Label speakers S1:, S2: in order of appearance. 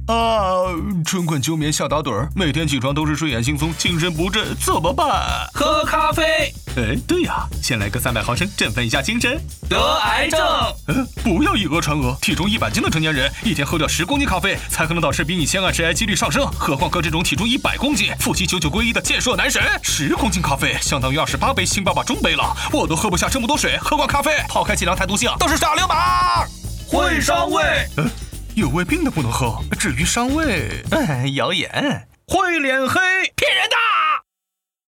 S1: 春困秋眠夏打盹，每天起床都是睡眼惺忪，精神不振，怎么办？
S2: 喝咖啡。
S1: 对呀，先来个300毫升，振奋一下精神。
S2: 得癌症。
S1: 不要以讹传讹，体重100斤的成年人，一天喝掉10公斤咖啡，才可能导致比你先案致癌几率上升。何况哥这种体重100公斤、腹肌99归1的健硕男神，10公斤咖啡相当于28杯星爸爸中杯了，我都喝不下这么多水，何况咖啡？抛开剂量、太毒性，都是耍流氓，
S2: 会伤胃。
S1: 有胃病的不能喝，至于伤胃，谣言。
S2: 会脸黑，
S1: 骗人的。